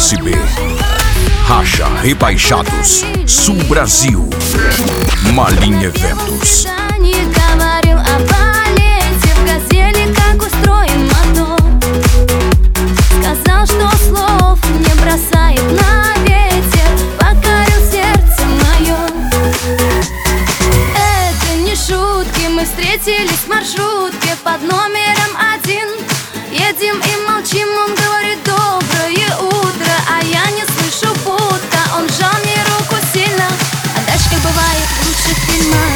USB. Racha Rebaixados, Sul Brasil. Малинь Eventos. Сказал, что слов не бросает на ветер, покорил сердце мое. Это не шутки, мы встретились в маршрутке под номером 1. Едем и молчим, он говорит доброе утро, а я не слышу будто. Он сжал мне руку сильно, а дальше, как бывает в лучших фильмах.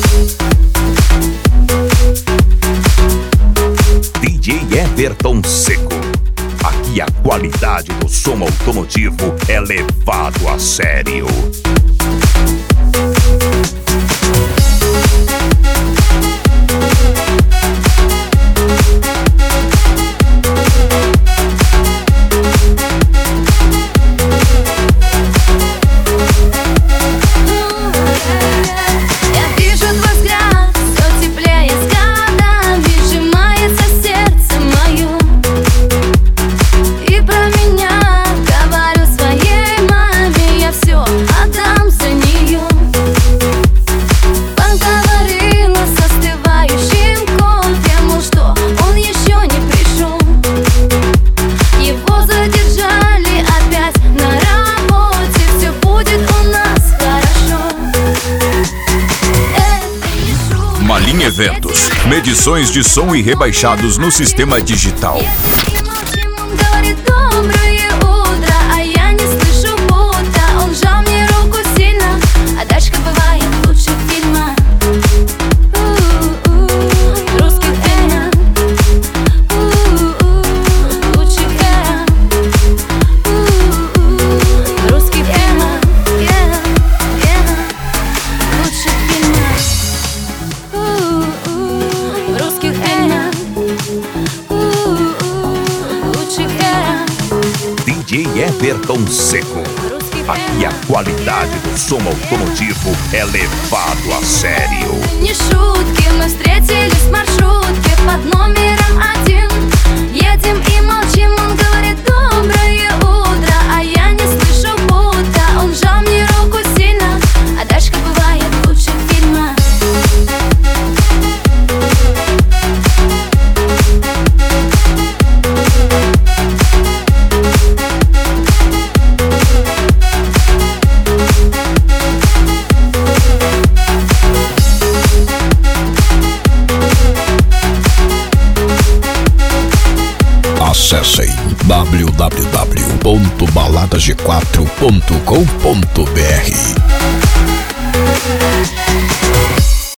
DJ Everton Seco. Aqui a qualidade do som automotivo é levado a sério. Malin Eventos, medições de som e rebaixados no sistema digital. DJ Everton Seco. Aqui a qualidade do som automotivo é levado a sério. Не шутки, мы встретились в маршрутке под номером 1. Едем и молчим, он говорит доброе утро, а я не слышу будто. Он сжал мне руку сильно, а дальше, как бывает в лучших фильмах. Acessem www.baladag4.com.br.